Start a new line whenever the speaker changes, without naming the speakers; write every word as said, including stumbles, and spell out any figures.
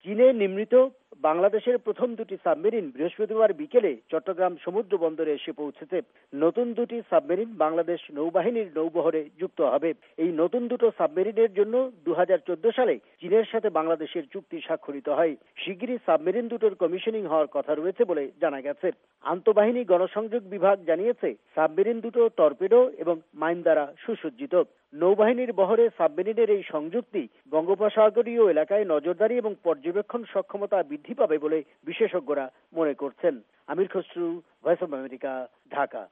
চীনে নির্মিত বাংলাদেশের প্রথম দুটি সাবমেরিন বৃহস্পতিবার বিকেলে চট্টগ্রাম সমুদ্র বন্দরে এসে পৌঁছেছে। নতুন দুটি সাবমেরিন বাংলাদেশ নৌবাহিনীর নৌবহরে যুক্ত হবে। এই নতুন দুটো সাবমেরিনের জন্য দু হাজার চোদ্দ সালে চীনের সাথে বাংলাদেশের চুক্তি স্বাক্ষরিত হয়। শিগগিরই সাবমেরিন দুটোর কমিশনিং হওয়ার কথা রয়েছে বলে জানা গেছে। আন্তঃবাহিনী গণসংযোগ বিভাগ জানিয়েছে, সাবমেরিন দুটো টর্পেডো এবং মাইন দ্বারা সুসজ্জিত। নৌবাহিনীর বহরে সাবমেরিনের এই সংযুক্তি বঙ্গোপসাগরীয় এলাকায় নজরদারি এবং পর্যবেক্ষণ সক্ষমতা বৃদ্ধি পাবে বলে বিশেষজ্ঞরা মনে করছেন। Amir Khasru, voice of America, Dhaka.